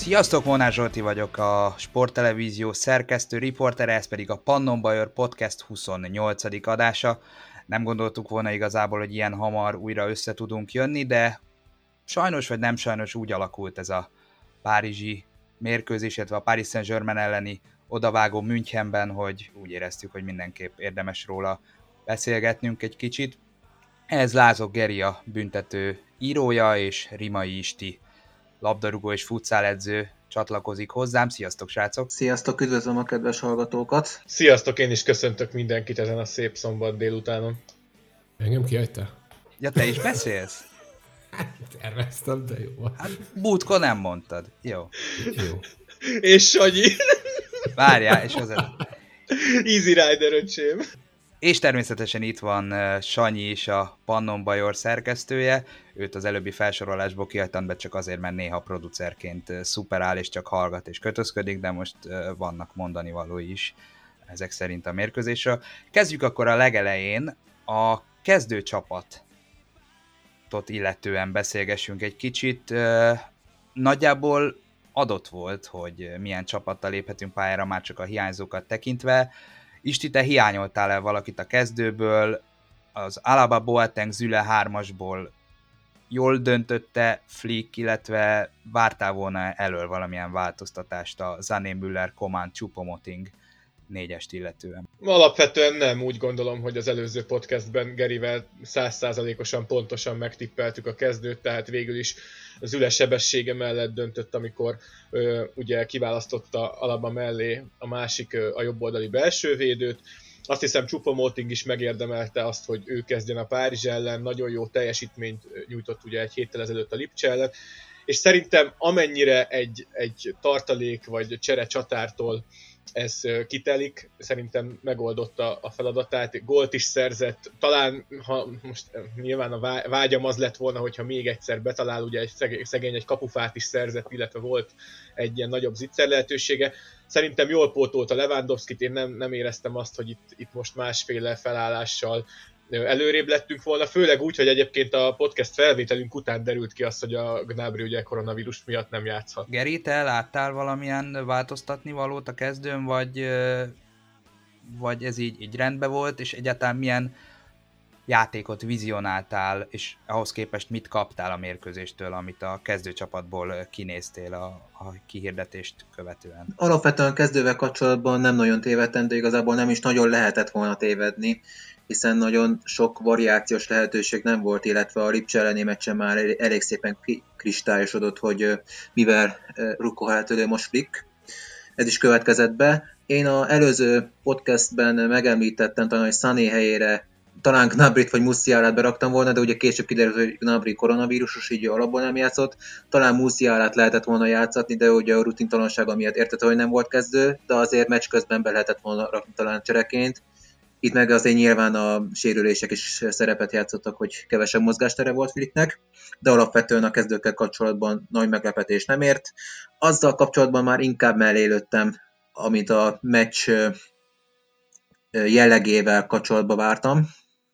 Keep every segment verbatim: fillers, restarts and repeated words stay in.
Sziasztok, Molnár Zsolti vagyok, a Sporttelevízió szerkesztő riportere, ez pedig a Pannonbajor Podcast huszonnyolcadik adása. Nem gondoltuk volna igazából, hogy ilyen hamar újra össze tudunk jönni, de sajnos vagy nem sajnos úgy alakult ez a párizsi mérkőzés, illetve a Paris Saint-Germain elleni odavágó Münchenben, hogy úgy éreztük, hogy mindenképp érdemes róla beszélgetnünk egy kicsit. Ez Lázok Geri a büntető írója, és Rimai Isti labdarúgó és futszáledző csatlakozik hozzám. Sziasztok, srácok! Sziasztok, üdvözlöm a kedves hallgatókat! Sziasztok, én is köszöntök mindenkit ezen a szép szombat délutánon. Engem kihagytál? Ja, te is beszélsz? Terveztem, de jó. Hát múltkor nem mondtad. Jó. Jó. És Sanyi. Várjál, és az Easy Rider, öcsém. És természetesen itt van Sanyi is, a Pannonbajor szerkesztője. Őt az előbbi felsorolásból kihagytam be csak azért, mert néha producerként szuperál és csak hallgat és kötözködik, de most vannak mondani valói is ezek szerint a mérkőzésről. Kezdjük akkor a legelején. A kezdőcsapatot illetően beszélgessünk egy kicsit. Nagyjából adott volt, hogy milyen csapattal léphetünk pályára, már csak a hiányzókat tekintve. Isti, te hiányoltál el valakit a kezdőből, az Alaba Boateng Züle hármasból jól döntötte Flick, illetve vártál volna elől valamilyen változtatást a Sané, Müller, Coman, Choupo-Moting négyest illetően? Alapvetően nem, úgy gondolom, hogy az előző podcastben Gerivel száz százalékosan pontosan megtippeltük a kezdőt, tehát végül is az Züle sebessége mellett döntött, amikor ö, ugye kiválasztotta Alaba mellé a másik, ö, a jobboldali belsővédőt. Azt hiszem Choupo-Moting is megérdemelte azt, hogy ő kezdjen a Párizs ellen, nagyon jó teljesítményt nyújtott ugye egy héttel ezelőtt a Lipcse ellen, és szerintem amennyire egy, egy tartalék vagy csere csatártól ez kitelik, szerintem megoldotta a feladatát, gólt is szerzett, talán, ha most nyilván a vágyam az lett volna, hogyha még egyszer betalál, ugye egy szegény egy kapufát is szerzett, illetve volt egy ilyen nagyobb zicser lehetősége. Szerintem jól pótolta Lewandowskit, én nem, nem éreztem azt, hogy itt, itt most másféle felállással előrébb lettünk volna, főleg úgy, hogy egyébként a podcast felvételünk után derült ki az, hogy a Gnabry ugye koronavírus miatt nem játszhat. Geri, te láttál valamilyen változtatni valót a kezdőn, vagy, vagy ez így, így rendben volt, és egyáltalán milyen játékot vizionáltál, és ahhoz képest mit kaptál a mérkőzéstől, amit a kezdőcsapatból kinéztél a, a kihirdetést követően? Alapvetően a kezdővel kapcsolatban nem nagyon tévedtem, de igazából nem is nagyon lehetett volna tévedni, hiszen nagyon sok variációs lehetőség nem volt, illetve a Lipcse elleni meccsen már elég szépen kristályosodott, hogy mivel rukkolhat elő most Flick. Ez is következett be. Én az előző podcastben megemlítettem talán, hogy Sané helyére talán Gnabryt vagy Musialát beraktam volna, de ugye később kiderült, hogy Gnabry koronavírusos, így alapból nem játszott. Talán Musialát lehetett volna játszatni, de ugye a rutintalansága miatt értette, hogy nem volt kezdő, de azért meccs közben be lehetett volna rakni talán csereként. Itt meg azért nyilván a sérülések is szerepet játszottak, hogy kevesebb mozgástere volt Flicknek, de alapvetően a kezdőkkel kapcsolatban nagy meglepetés nem ért. Azzal kapcsolatban már inkább mellé lőttem, amit a meccs jellegével kapcsolatban vártam.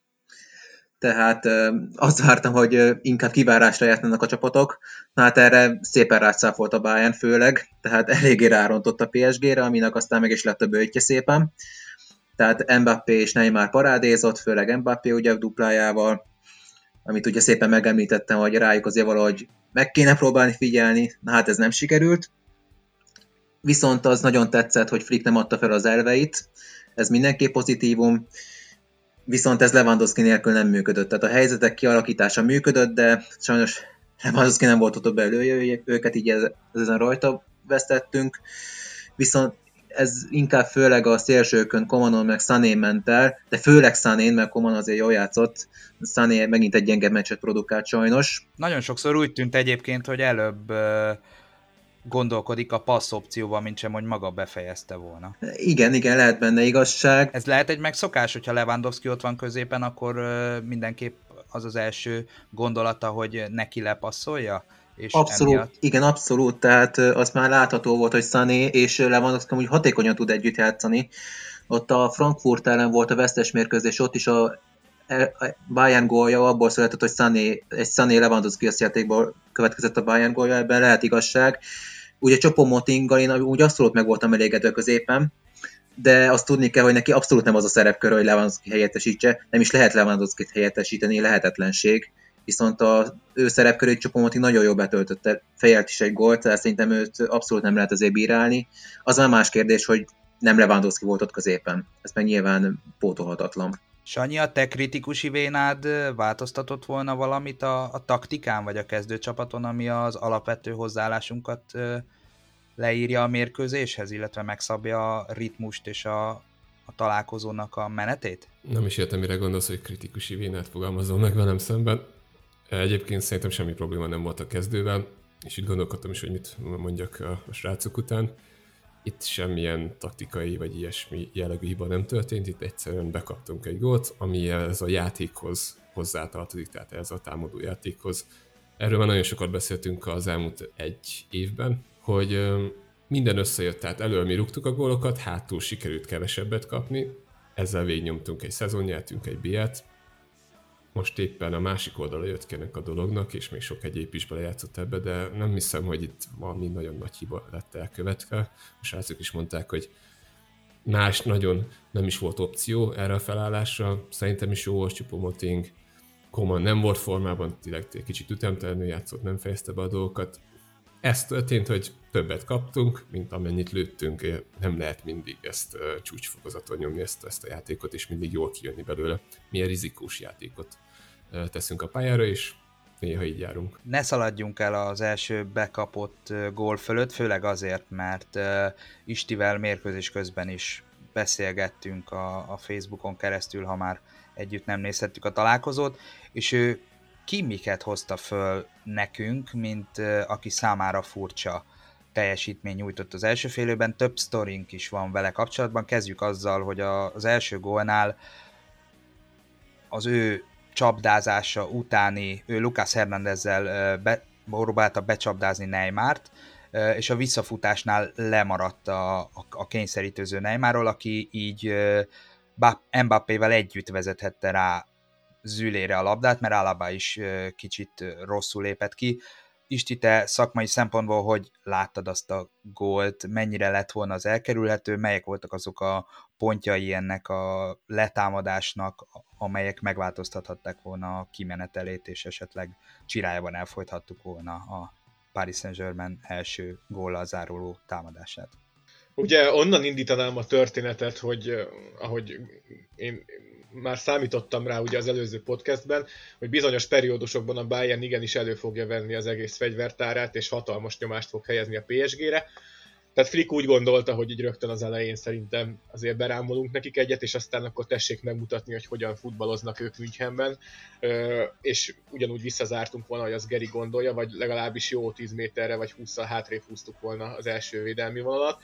Tehát azt vártam, hogy inkább kivárásra játsznának a csapatok. Na hát erre szépen rácáfolt a Bayern főleg, tehát eléggé rárontott a pé es gére, aminek aztán meg is lett a bőjtje szépen. Tehát Mbappé és Neymar parádézott, főleg Mbappé ugye duplájával, amit ugye szépen megemlítettem, hogy rájuk azért valahogy meg kéne próbálni figyelni, na hát ez nem sikerült. Viszont az nagyon tetszett, hogy Flick nem adta fel az elveit, ez mindenképp pozitívum, viszont ez Lewandowski nélkül nem működött. Tehát a helyzetek kialakítása működött, de sajnos Lewandowski nem volt ott belőle, őket így ezen rajta vesztettünk, viszont ez inkább főleg a szélsőkön Comanon meg Sané ment el, de főleg Sanén, mert Coman azért jól játszott, Sané megint egy gyenge meccset produkált sajnos. Nagyon sokszor úgy tűnt egyébként, hogy előbb uh, gondolkodik a passz opcióban, mint sem, hogy maga befejezte volna. Igen, igen, lehet benne igazság. Ez lehet egy megszokás, hogyha Lewandowski ott van középen, akkor uh, mindenképp az az első gondolata, hogy neki lepasszolja? És abszolút, emiatt... igen, abszolút, tehát azt már látható volt, hogy Sané és Lewandowski úgy hatékonyan tud együtt játszani. Ott a Frankfurt ellen volt a vesztes mérkőzés, ott is a Bayern gólja abból született, hogy Sané, egy Sané Lewandowski összjátékból következett a Bayern gólja, ebben lehet igazság. Ugye Choupo-Motinggal én úgy abszolút meg voltam elégedve középen, de azt tudni kell, hogy neki abszolút nem az a szerepkör, hogy Lewandowski helyettesítse, nem is lehet Lewandowskit helyettesíteni, lehetetlenség, viszont az ő szerepkörét Choupo-Moting nagyon jól betöltötte, fejelt is egy gólt, tehát szerintem őt abszolút nem lehet azért bírálni. Az már más kérdés, hogy nem Lewandowski volt ott középen, ez meg nyilván pótolhatatlan. Sanyi, a te kritikusi vénád változtatott volna valamit a, a taktikán, vagy a kezdőcsapaton, ami az alapvető hozzáállásunkat leírja a mérkőzéshez, illetve megszabja a ritmust és a, a találkozónak a menetét? Nem is értem, mire gondolsz, hogy kritikusi vénát fogalmazol meg velem szemben. Egyébként szerintem semmi probléma nem volt a kezdővel, és itt gondolkodtam is, hogy mit mondjak a, a srácok után. Itt semmilyen taktikai vagy ilyesmi jellegű hiba nem történt, itt egyszerűen bekaptunk egy gólt, ami ez a játékhoz hozzátartozik, tehát ez a támadó játékhoz. Erről már nagyon sokat beszéltünk az elmúlt egy évben, hogy minden összejött, tehát elől mi rúgtuk a gólokat, hátul sikerült kevesebbet kapni, ezzel végignyomtunk egy szezon, nyertünk egy bé é-t. Most éppen a másik oldala jött ki ennek a dolognak, és még sok egyéb is belejátszott ebbe, de nem hiszem, hogy itt valami nagyon nagy hiba lett elkövetve. A srácok is mondták, hogy más nagyon nem is volt opció erre a felállásra. Szerintem is jó volt Choupo-Moting. Coman nem volt formában, tényleg kicsit ütemtelenül játszott, nem fejezte be a dolgokat. Ez történt, hogy többet kaptunk, mint amennyit lőttünk. Nem lehet mindig ezt uh, csúcsfokozaton nyomni, ezt, ezt a játékot, és mindig jól kijönni belőle. Milyen rizikós játékot uh, teszünk a pályára, és néha így járunk. Ne szaladjunk el az első bekapott uh, gól fölött, főleg azért, mert uh, Istivel mérkőzés közben is beszélgettünk a, a Facebookon keresztül, ha már együtt nem nézhettük a találkozót, és ő Kimmiket hozta föl nekünk, mint uh, aki számára furcsa teljesítmény nyújtott az első félőben. Több sztorink is van vele kapcsolatban. Kezdjük azzal, hogy a, az első gólnál az ő csapdázása utáni, ő Lucas Hernándezzel uh, be, próbálta becsapdázni Neymart, uh, és a visszafutásnál lemaradt a, a, a kényszerítőző Neymarról, aki így uh, Mbappével együtt vezethette rá Zülére a labdát, mert Alaba is kicsit rosszul lépett ki. Isti, te szakmai szempontból, hogy láttad azt a gólt, mennyire lett volna az elkerülhető, melyek voltak azok a pontjai ennek a letámadásnak, amelyek megváltoztathatták volna a kimenetelét, és esetleg csirájában elfolythattuk volna a Paris Saint-Germain első góllal záruló támadását? Ugye onnan indítanám a történetet, hogy ahogy én már számítottam rá ugye az előző podcastben, hogy bizonyos periódusokban a Bayern igenis elő fogja venni az egész fegyvertárát, és hatalmas nyomást fog helyezni a pé es gére. Tehát Flick úgy gondolta, hogy így rögtön az elején szerintem azért berámolunk nekik egyet, és aztán akkor tessék megmutatni, hogy hogyan futballoznak ők Münchenben, és ugyanúgy visszazártunk volna, hogy az Geri gondolja, vagy legalábbis jó tíz méterre, vagy hússzal hátrébb húztuk volna az első védelmi vonalat.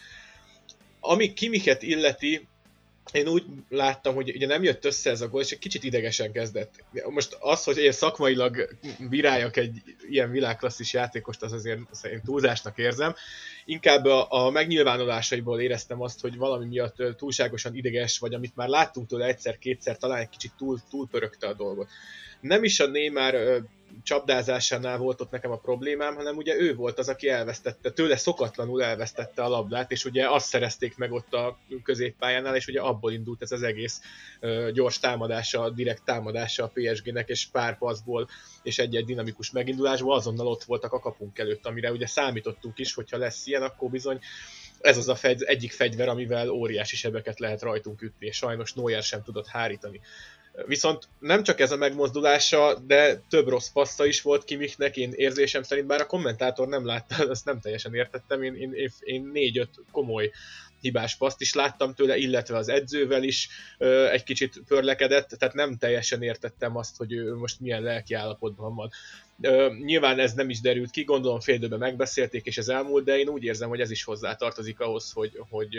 Ami Kimmiket illeti, én úgy láttam, hogy ugye nem jött össze ez a gól, és egy kicsit idegesen kezdett. Most az, hogy én szakmailag bíráljak egy ilyen világklasszis játékost, az azért én túlzásnak érzem. Inkább a, a megnyilvánulásaiból éreztem azt, hogy valami miatt túlságosan ideges, vagy amit már láttunk tőle egyszer-kétszer, talán egy kicsit túl, túlpörögte a dolgot. Nem is a Neymar csapdázásánál volt ott nekem a problémám, hanem ugye ő volt az, aki elvesztette, tőle szokatlanul elvesztette a labdát, és ugye azt szerezték meg ott a középpályánál, és ugye abból indult ez az egész uh, gyors támadása, direkt támadása a pé es gének, és pár passzból, és egy-egy dinamikus megindulásból azonnal ott voltak a kapunk előtt, amire ugye számítottunk is, hogyha lesz ilyen, akkor bizony ez az a fegy, egyik fegyver, amivel óriási sebeket lehet rajtunk ütni, és sajnos Neuer sem tudott hárítani. Viszont nem csak ez a megmozdulása, de több rossz passza is volt Kimmichnek, én érzésem szerint, bár a kommentátor nem látta, azt nem teljesen értettem, én, én, én négy-öt komoly hibás paszt is láttam tőle, illetve az edzővel is ö, egy kicsit pörlekedett, tehát nem teljesen értettem azt, hogy ő most milyen lelki állapotban van. Ö, nyilván ez nem is derült ki, gondolom fél időben megbeszélték, és ez elmúlt, de én úgy érzem, hogy ez is hozzátartozik ahhoz, hogy, hogy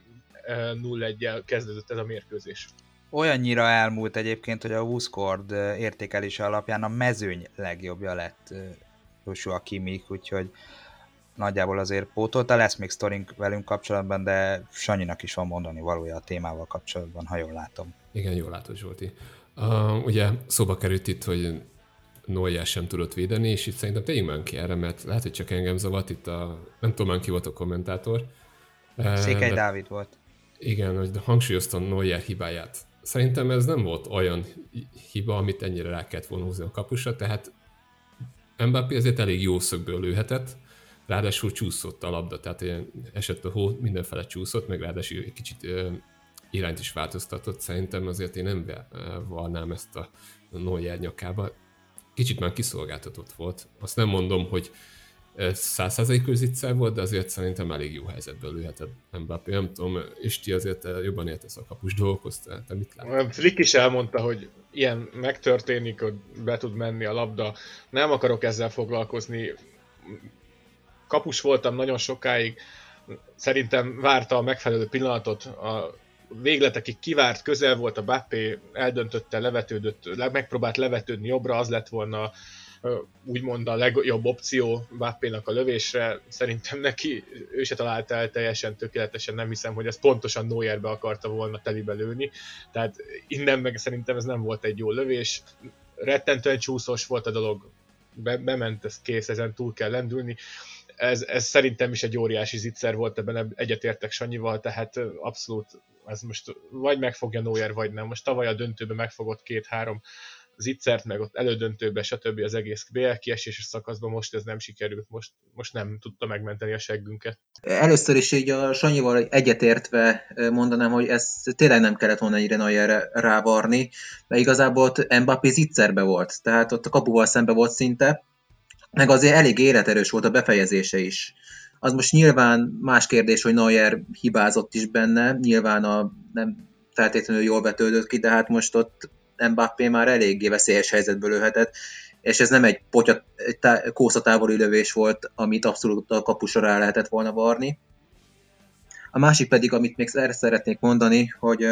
nulla egyel kezdődött ez a mérkőzés. Olyannyira elmúlt egyébként, hogy a WhoScored értékelése alapján a mezőny legjobbja lett Joshua Kimmich, úgyhogy nagyjából azért pótolta, lesz még sztorink velünk kapcsolatban, de Sanyinak is van mondani valója a témával kapcsolatban, ha jól látom. Igen, jól látod, Zsolti. Uh, ugye szóba került itt, hogy Neuer sem tudott védeni, és itt szerintem tegyünk már ki erre, mert lehet, hogy csak engem zavart itt a, nem tudom már ki volt a kommentátor. Székely de, Dávid volt. Igen, hogy hangsúlyoztam Neuer hibáját. Szerintem ez nem volt olyan hiba, amit ennyire rá kellett volna húzni a kapusra, tehát Mbappé azért elég jó szögből lőhetett, ráadásul csúszott a labda, tehát ilyen esett a hó, mindenfele csúszott, meg ráadásul egy kicsit ö, irányt is változtatott. Szerintem azért én nem varnám ezt a Neuer nyakába. Kicsit már kiszolgáltatott volt. Azt nem mondom, hogy száz százalékos zicser volt, de azért szerintem elég jó helyzetből lőhetett Mbappé. Nem tudom, és ti azért jobban értesz a kapus dolgokhoz, te mit látsz? Flick is elmondta, hogy ilyen megtörténik, hogy be tud menni a labda. Nem akarok ezzel foglalkozni. Kapus voltam nagyon sokáig, szerintem várta a megfelelő pillanatot, a végletekig kivárt, közel volt a Mbappé, eldöntötte, levetődött, megpróbált levetődni jobbra, az lett volna úgymond a legjobb opció Mbappénak a lövésre. Szerintem neki, ő se találta el teljesen tökéletesen, nem hiszem, hogy ez pontosan Neuerbe akarta volna telibe lőni, tehát innen meg szerintem ez nem volt egy jó lövés. Rettentően csúszós volt a dolog, Be, bement, ez kész, ezen túl kell lendülni. Ez, ez szerintem is egy óriási zicser volt, ebben egyetértek Sanyival, tehát abszolút ez most vagy megfogja Neuer, vagy nem. Most tavaly a döntőben megfogott két-három zicsert, meg ott elődöntőben, stb. Az egész bé el kieséses szakaszban, most ez nem sikerült, most, most nem tudta megmenteni a seggünket. Először is így a Sanyival egyetértve mondanám, hogy ez tényleg nem kellett volna ennyire Neuerre rávarni, mert igazából ott Mbappé zicserbe volt, tehát ott a kapuval szembe volt szinte, meg azért elég életerős volt a befejezése is. Az most nyilván más kérdés, hogy Neuer hibázott is benne, nyilván a, nem feltétlenül jól vetődött ki, de hát most ott Mbappé már eléggé veszélyes helyzetből lőhetett, és ez nem egy potya, tá, kószatávoli lövés volt, amit abszolút a kapusra rá lehetett volna varni. A másik pedig, amit még erre szeretnék mondani, hogy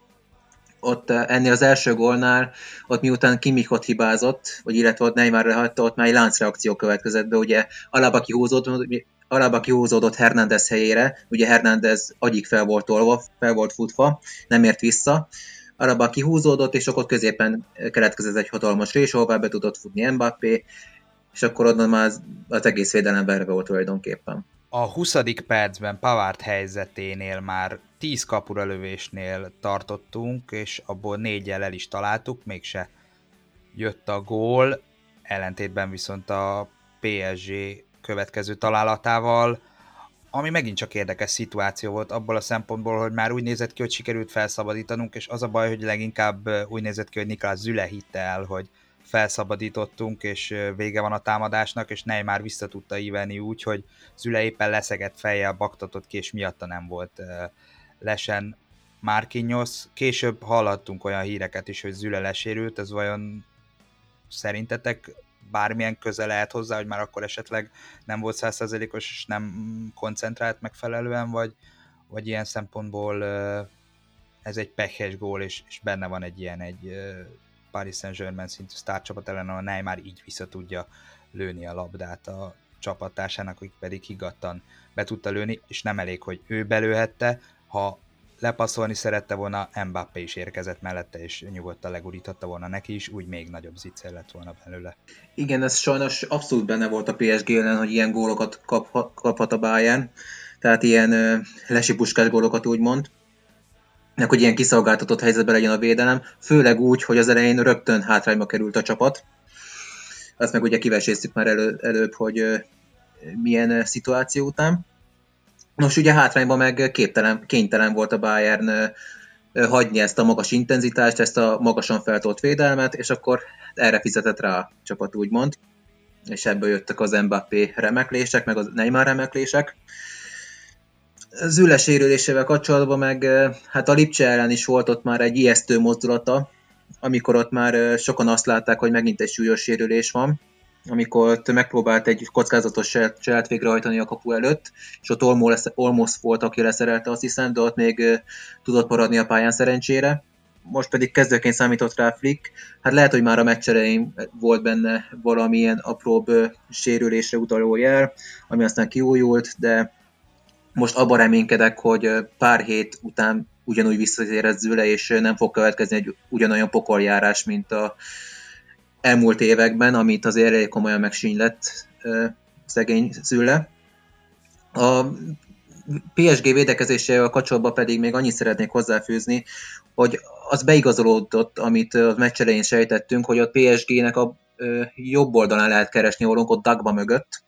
ott ennél az első gólnál, ott miután Kimmichot hibázott, vagy illetve ott Neymarra hagyta, ott már egy láncreakció következett be, ugye Alaba kihúzódott, Alaba kihúzódott Hernández helyére, ugye Hernández agyig fel volt tolva, fel volt futva, nem ért vissza, Alaba kihúzódott, és akkor középen keletkezett egy hatalmas rés, ahová be tudott futni Mbappé, és akkor onnan már az, az egész védelem verve volt tulajdonképpen. A huszadik percben Pavard helyzeténél már tíz kapura lövésnél tartottunk, és abból négyel el is találtuk, mégse jött a gól, ellentétben viszont a pé es gé következő találatával, ami megint csak érdekes szituáció volt abból a szempontból, hogy már úgy nézett ki, hogy sikerült felszabadítanunk, és az a baj, hogy leginkább úgy nézett ki, hogy Niklas Süle hitte el, hogy felszabadítottunk, és vége van a támadásnak, és Neymar vissza tudta ívelni úgy, hogy Süle éppen leszegett fejjel baktatott ki, és miatta nem volt lesen Marquinhos. Később hallhattunk olyan híreket is, hogy Süle lesérült, ez vajon szerintetek bármilyen köze lehet hozzá, hogy már akkor esetleg nem volt száz százalékos és nem koncentrált megfelelően, vagy, vagy ilyen szempontból ez egy pekhes gól, és, és benne van egy ilyen egy Paris Saint-Germain szintű sztárcsapat ellen, a Neymar így vissza tudja lőni a labdát a csapattársának, akik pedig higgadtan be tudta lőni, és nem elég, hogy ő belőhette, ha lepasszolni szerette volna, Mbappé is érkezett mellette, és nyugodtan leguríthatta volna neki is, úgy még nagyobb zicser lett volna belőle. Igen, ez sajnos abszolút benne volt a pé es gé ellen, hogy ilyen gólokat kap, kaphat a Bayern, tehát ilyen uh, lesipuskás gólokat úgymond, meg hogy ilyen kiszolgáltatott helyzetben legyen a védelem, főleg úgy, hogy az elején rögtön hátrányba került a csapat. Azt meg ugye kiveséztük már elő, előbb, hogy uh, milyen uh, szituáció után. Nos, ugye hátrányban meg képtelen, kénytelen volt a Bayern hagyni ezt a magas intenzitást, ezt a magasan feltolt védelmet, és akkor erre fizetett rá a csapat, úgymond. És ebből jöttek az Mbappé remeklések, meg az Neymar remeklések. Süle sérülésével kapcsolatban meg hát a Lipcse ellen is volt ott már egy ijesztő mozdulata, amikor ott már sokan azt látták, hogy megint egy súlyos sérülés van, amikor ott megpróbált egy kockázatos cselet végrehajtani a kapu előtt, és ott Olmos volt, aki leszerelte, azt hiszem, de ott még uh, tudott maradni a pályán szerencsére. Most pedig kezdőként számított rá Flick. Hát lehet, hogy már a meccs elején volt benne valamilyen apróbb uh, sérülésre utaló jel, ami aztán kiújult, de most abban reménykedek, hogy uh, pár hét után ugyanúgy visszatérhet Süle, és uh, nem fog következni egy ugyanolyan pokoljárás, mint a elmúlt években, amit azért elég komolyan megsínylett szegény Zülle. A pé es gé védekezésével kapcsolatban pedig még annyit szeretnék hozzáfűzni, hogy az beigazolódott, amit a meccs elején sejtettünk, hogy a pé es gének a jobb oldalán lehet keresni Olunk, ott Dagba mögött.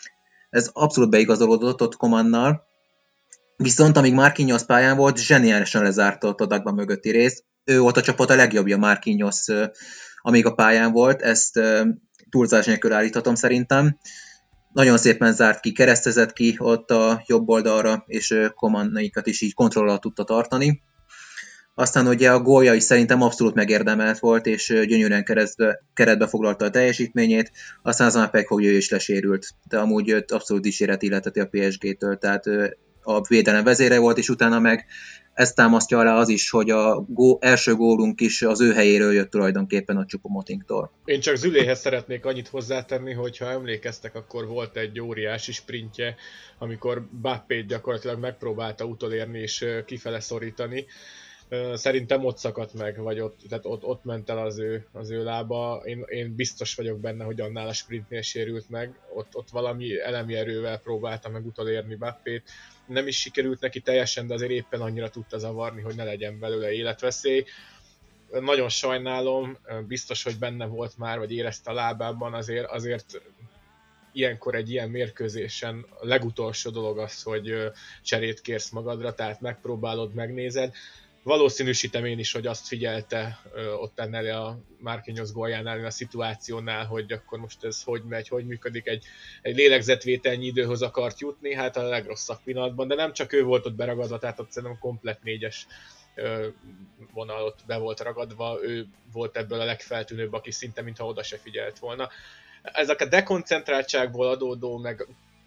Ez abszolút beigazolódott ott Komannal. Viszont amíg Marquinhos pályán volt, zseniálisan lezárta ott a Dagba mögötti rész. Ő volt a csapat a legjobbja, Marquinhos, amíg a pályán volt. Ezt túlzás nélkül állíthatom szerintem. Nagyon szépen zárt ki, keresztezett ki ott a jobb oldalra, és Komannaikat is így kontroll alatt tudta tartani. Aztán ugye a gólja is szerintem abszolút megérdemelt volt, és gyönyörűen keresztbe, keretbe foglalta a teljesítményét, aztán azon pedig, hogy ő is lesérült. De amúgy őt abszolút dicséret illeteti a pé es gé-től, tehát a védelem vezére volt, és utána meg ezt támasztja alá az is, hogy a gó, első gólunk is az ő helyéről jött tulajdonképpen a Choupo-Motingtól. Én csak Züléhez szeretnék annyit hozzátenni, hogy ha emlékeztek, akkor volt egy óriási sprintje, amikor Mbappét gyakorlatilag megpróbálta utolérni és kifele szorítani. Szerintem ott szakadt meg, vagy ott, tehát ott, ott ment el az ő, az ő lába. Én, én biztos vagyok benne, hogy annál a sprintnél sérült meg. Ott, ott valami elemi erővel próbálta meg utolérni Mbappét. Nem is sikerült neki teljesen, de azért éppen annyira tudta zavarni, hogy ne legyen belőle életveszély. Nagyon sajnálom, biztos, hogy benne volt már, vagy érezte a lábában, azért, azért ilyenkor egy ilyen mérkőzésen a legutolsó dolog az, hogy cserét kérsz magadra, tehát megpróbálod, megnézed. Valószínűsítem én is, hogy azt figyelte ö, ott ennél a Marquinhos góljánál, a szituációnál, hogy akkor most ez hogy megy, hogy működik, egy, egy lélegzetvételnyi időhöz akart jutni, hát a legrosszabb pillanatban, de nem csak ő volt ott beragadva, tehát ott szerintem komplett négyes ö, vonal ott be volt ragadva, ő volt ebből a legfeltűnőbb, aki szinte mintha oda se figyelt volna. Ezek a dekoncentráltságból adódó, meg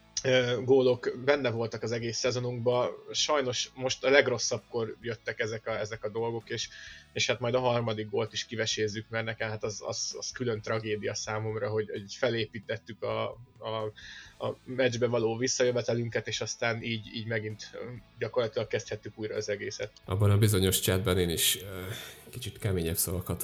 gólok benne voltak az egész szezonunkban, sajnos most a legrosszabbkor jöttek ezek a, ezek a dolgok, és, és hát majd a harmadik gólt is kivesézzük, mert nekem hát az, az, az külön tragédia számomra, hogy, hogy felépítettük a, a, a meccsbe való visszajövetelünket, és aztán így, így megint gyakorlatilag kezdhettük újra az egészet. Abban a bizonyos chatben én is kicsit keményebb szavakat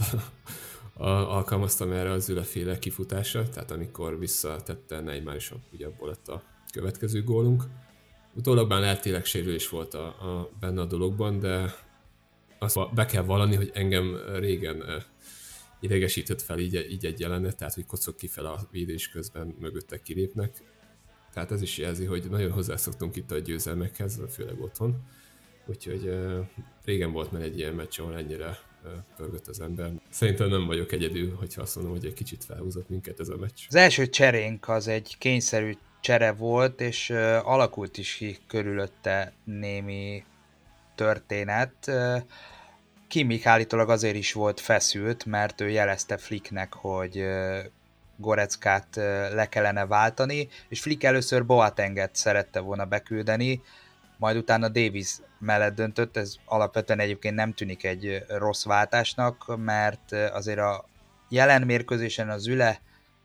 alkalmaztam erre az Zülle-féle kifutásra, tehát amikor visszatette Neymar, és ugye abból lett a következő gólunk. Utólag már lehet tényleg sérülés volt a, a, benne a dologban, de azt be kell vallani, hogy engem régen eh, idegesített fel így, így egy jelenet, tehát hogy kocog ki fel a védés közben mögöttek kilépnek. Tehát ez is jelzi, hogy nagyon hozzászoktunk itt a győzelmekhez, főleg otthon. Úgyhogy eh, régen volt már egy ilyen meccs, ahol ennyire eh, pörgött az ember. Szerintem nem vagyok egyedül, hogyha azt mondom, hogy egy kicsit felhúzott minket ez a meccs. Az első cserénk az egy kényszerű csere volt, és uh, alakult is ki körülötte némi történet. Uh, Kimmich állítólag azért is volt feszült, mert ő jelezte Flicknek, hogy uh, Goretzkát uh, le kellene váltani, és Flick először Boatenget szerette volna beküldeni, majd utána Davies mellett döntött, ez alapvetően egyébként nem tűnik egy rossz váltásnak, mert azért a jelen mérkőzésen az Zülle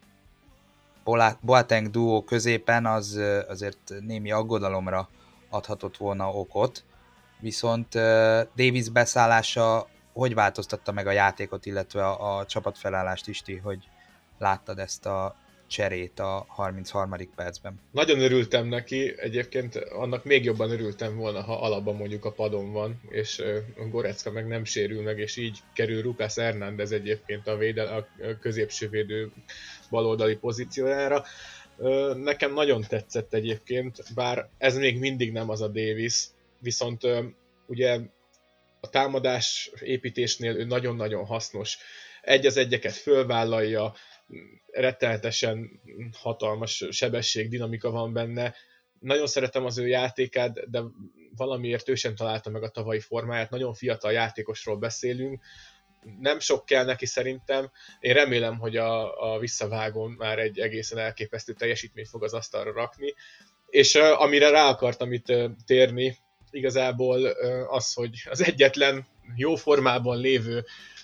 Boateng duó középen az azért némi aggodalomra adhatott volna okot, viszont Davies beszállása hogy változtatta meg a játékot, illetve a, a csapatfelállást is, ti, hogy láttad ezt a cserét a harmincharmadik percben? Nagyon örültem neki, egyébként annak még jobban örültem volna, ha alapban mondjuk a padon van, és Goretzka meg nem sérül meg, és így kerül Lucas Hernández egyébként a, védel, a középső védő baloldali pozíciójára. Nekem nagyon tetszett egyébként, bár ez még mindig nem az a Davies, viszont ugye a támadás építésnél ő nagyon-nagyon hasznos. Egy az egyeket fölvállalja, rettenetesen hatalmas sebesség, dinamika van benne. Nagyon szeretem az ő játékát, de valamiért ő sem találta meg a tavalyi formáját. Nagyon fiatal játékosról beszélünk. Nem sok kell neki szerintem. Én remélem, hogy a, a visszavágón már egy egészen elképesztő teljesítményt fog az asztalra rakni. És uh, amire rá akartam itt uh, térni, igazából uh, az, hogy az egyetlen jó formában lévő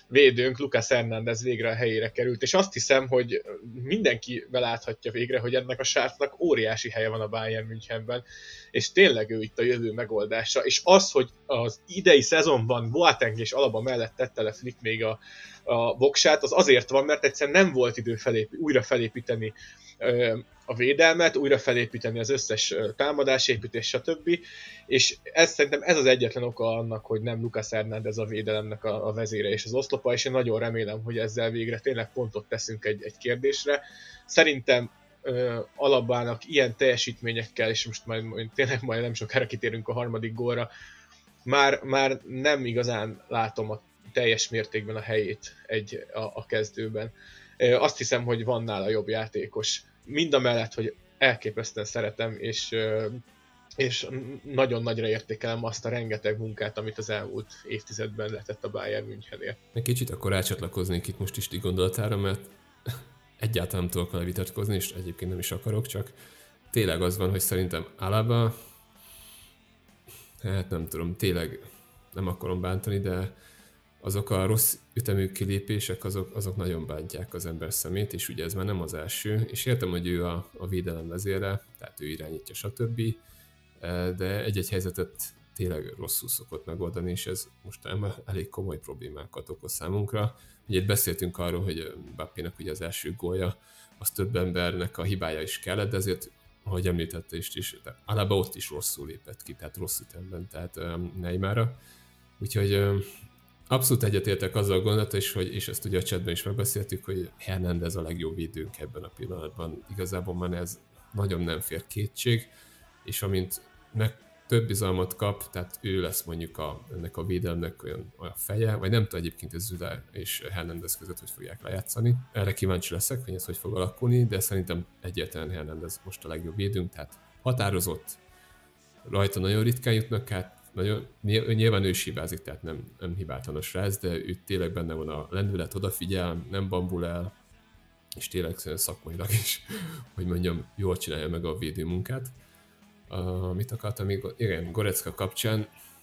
védőnk, Lucas Hernández végre a helyére került, és azt hiszem, hogy mindenki beláthatja végre, hogy ennek a srácnak óriási helye van a Bayern Münchenben, és tényleg ő itt a jövő megoldása, és az, hogy az idei szezonban Boateng és Alaba mellett tette le Flick még a, a voksát, az azért van, mert egyszerűen nem volt idő felép, újra felépíteni a védelmet, újra felépíteni az összes támadásépítés, stb. És ez szerintem ez az egyetlen oka annak, hogy nem Lucas Hernández a védelemnek a, a vezére és az oszlopa, és én nagyon remélem, hogy ezzel végre tényleg pontot teszünk egy, egy kérdésre. Szerintem uh, Alabának ilyen teljesítményekkel, és most majd, majd tényleg majd nem sokára kitérünk a harmadik gólra, már, már nem igazán látom a teljes mértékben a helyét egy, a, a kezdőben. Uh, azt hiszem, hogy van nála jobb játékos. Mind a mellett, hogy elképesztően szeretem, és, és nagyon nagyra értékelem azt a rengeteg munkát, amit az elmúlt évtizedben letett a Bayern Münchenért. Egy kicsit akkor rácsatlakoznék itt most Isti gondolatára, mert egyáltalán nem tudok vele vitatkozni, és egyébként nem is akarok, csak tényleg az van, hogy szerintem Alaba, hát nem tudom, tényleg nem akarom bántani, de azok a rossz ütemű kilépések, azok, azok nagyon bántják az ember szemét, és ugye ez már nem az első, és értem, hogy ő a, a védelem vezére, tehát ő irányítja, stb., de egy-egy helyzetet tényleg rosszul szokott megoldani, és ez most elég komoly problémákat okoz számunkra. Ugye itt beszéltünk arról, hogy Mbappénak ugye az első gólja, az több embernek a hibája is kellett, de ezért, ahogy említette is, is Alaba ott is rosszul lépett ki, tehát rossz ütemben, tehát Neymarra. Úgyhogy abszolút egyetértek azzal a gondolata is, hogy, és ezt ugye a chatben is megbeszéltük, hogy Hernández a legjobb védőnk ebben a pillanatban. Igazából már ez nagyon nem fér kétség, és amint meg több bizalmat kap, tehát ő lesz mondjuk a, ennek a védelemnek olyan, olyan feje, vagy nem tudom egyébként ez Züle és Hernández között, hogy fogják lejátszani. Erre kíváncsi leszek, hogy ez hogy fog alakulni, de szerintem egyértelműen Hernández most a legjobb védőnk, tehát határozott, rajta nagyon ritkán jutnak át, nagyon, nyilván ő is hibázik, tehát nem, nem hibátlan srác, de ő tényleg benne van a lendület, odafigyel, nem bambul el, és tényleg szakmailag is, hogy mondjam, jól csinálja meg a védő munkát. Uh, mit akartam még? Igen, Goretzka kapcsán,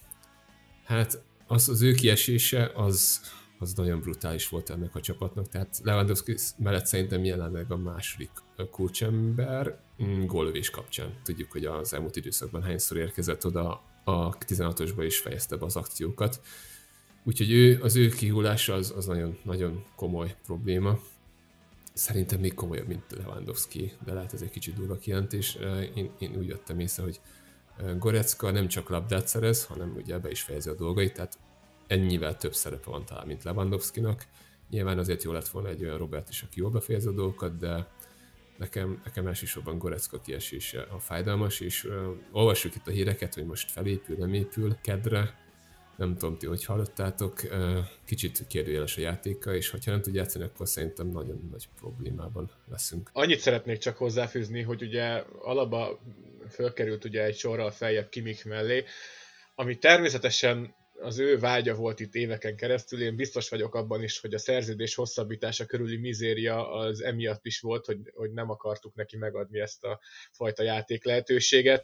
hát az, az ő kiesése, az, az nagyon brutális volt ennek a csapatnak, tehát Lewandowski mellett szerintem jelenleg a második kulcsember gólövés kapcsán. Tudjuk, hogy az elmúlt időszakban hányszor érkezett oda, a tizenhatosba is fejezte be az akciókat. Úgyhogy ő, az ő kihulása az, az nagyon, nagyon komoly probléma. Szerintem még komolyabb, mint Lewandowski, de lehet ez egy kicsit durva kijelentés. Én, én úgy jöttem észre, hogy Goretzka nem csak labdát szerez, hanem ugye be is fejezi a dolgait, tehát ennyivel több szerepe van talán, mint Lewandowskinak. Nyilván azért jó lett volna egy olyan Robert is, aki jól befejezi a dolgokat, de Nekem, nekem elsősorban Goretzka kiesése a fájdalmas, és uh, olvassuk itt a híreket, hogy most felépül, nem épül kedre. Nem tudom ti, hogy hallottátok, uh, kicsit kérdőjeles a játéka, és ha nem tud játszani, akkor szerintem nagyon nagy problémában leszünk. Annyit szeretnék csak hozzáfűzni, hogy ugye Alaba fölkerült ugye egy sorral feljebb Kimmich mellé, ami természetesen az ő vágya volt itt éveken keresztül, én biztos vagyok abban is, hogy a szerződés hosszabbítása körüli mizéria az emiatt is volt, hogy, hogy nem akartuk neki megadni ezt a fajta játék lehetőséget.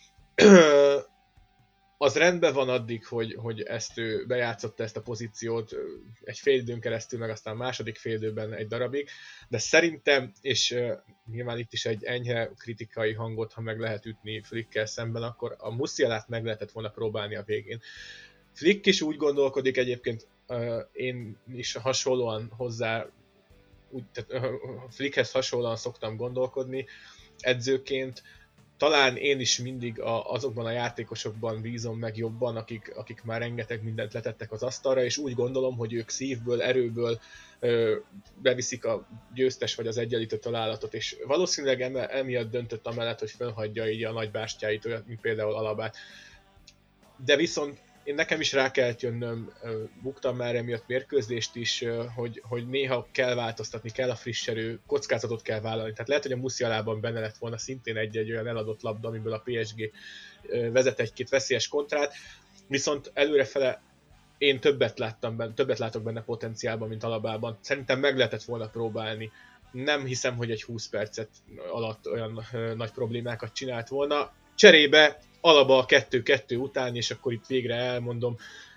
Az rendben van addig, hogy, hogy ezt ő bejátszotta ezt a pozíciót egy fél időn keresztül, meg aztán második fél időben egy darabig, de szerintem, és uh, nyilván itt is egy enyhe kritikai hangot, ha meg lehet ütni Flickkel szemben, akkor a Musialát meg lehetett volna próbálni a végén. Flick is úgy gondolkodik egyébként, uh, én is hasonlóan hozzá, úgy, tehát, uh, Flickhez hasonlóan szoktam gondolkodni edzőként. Talán én is mindig a, azokban a játékosokban bízom meg jobban, akik, akik már rengeteg mindent letettek az asztalra, és úgy gondolom, hogy ők szívből, erőből ö, beviszik a győztes vagy az egyenlítő találatot, és valószínűleg emiatt döntött amellett, hogy fölhagyja így a nagybástyáit, olyat, mint például Alabát. De viszont én nekem is rá kellett jönnöm, buktam már emiatt mérkőzést is, hogy, hogy néha kell változtatni, kell a friss erő, kockázatot kell vállalni. Tehát lehet, hogy a Musialában benne lett volna szintén egy-egy olyan eladott labda, amiből a pé es gé vezet egy-két veszélyes kontrát, viszont előrefele én többet láttam benne, többet látok benne potenciálban, mint Alabában. Szerintem meg lehetett volna próbálni. Nem hiszem, hogy egy húsz percet alatt olyan nagy problémákat csinált volna. Cserébe Alaba a kettő kettő után, és akkor itt végre elmondom,